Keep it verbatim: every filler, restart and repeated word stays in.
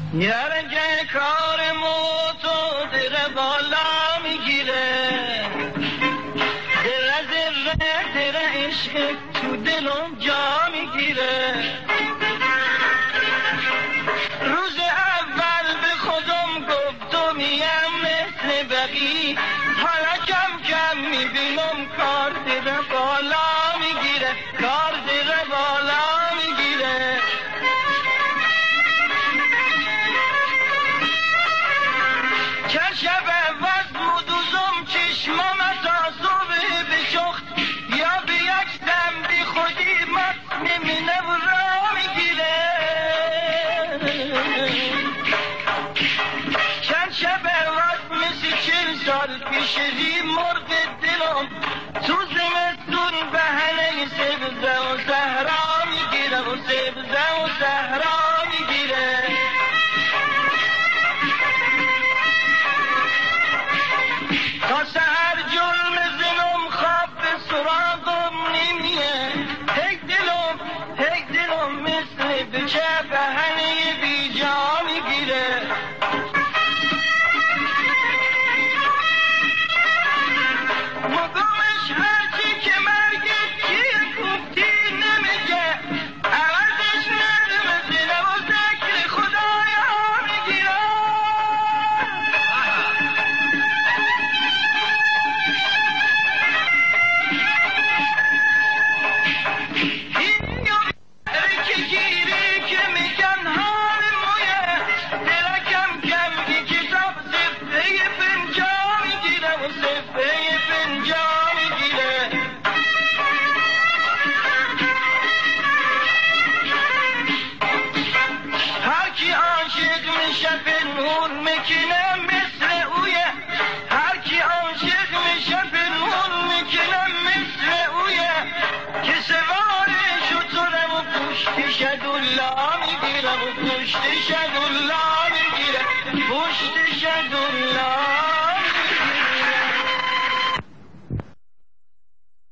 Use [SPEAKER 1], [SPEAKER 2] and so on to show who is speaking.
[SPEAKER 1] یارنگه کار موتو دیره بالا میگیره، دیره دیره دیره عشق تو دلم جا میگیره. روز اول به خودم گفتم یم مثل بقی، حالا کم کم میبینم کار دیره بالا میگیره، کار دیره بالا میگیره. چند شب وقت مدوزم چشمام تا صبح بشخت، یا به یک دم بی خودی مست نمینه و را میگیره. چند شب وقت مثل چل سال پیش دی مرغ دلم تو زمستون بهنه سبزه و زهرا میگیره و سبزه و زهرا میگیره. تا سهر جلم زنم خواب به سراغم نمیه، هک دلم هک دلم مثل بچه بهنه بی جا میگیره. مگمش هرچی که مرگت کیه گفتی نمیگه، عوضش ندم دلم و ذکر خدایا میگیره. شد الله میگیرم و پشت شد الله